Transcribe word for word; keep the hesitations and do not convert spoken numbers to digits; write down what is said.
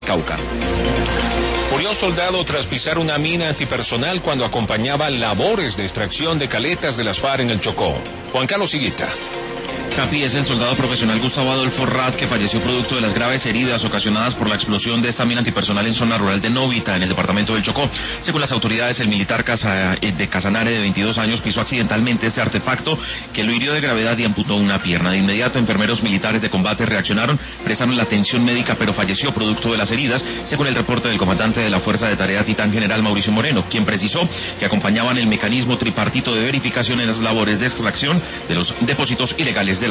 Cauca. Murió soldado tras pisar una mina antipersonal cuando acompañaba labores de extracción de caletas de las FARC en el Chocó. Juan Carlos Higuita. Capi es el soldado profesional Gustavo Adolfo Rat, que falleció producto de las graves heridas ocasionadas por la explosión de esta mina antipersonal en zona rural de Novita, en el departamento del Chocó. Según las autoridades, el militar Casa, de Casanare, de veintidós años, pisó accidentalmente este artefacto que lo hirió de gravedad y amputó una pierna. De inmediato, enfermeros militares de combate reaccionaron, prestaron la atención médica, pero falleció producto de las heridas, según el reporte del comandante de la Fuerza de Tarea Titán, general Mauricio Moreno, quien precisó que acompañaban el mecanismo tripartito de verificación en las labores de extracción de los depósitos ilegales de la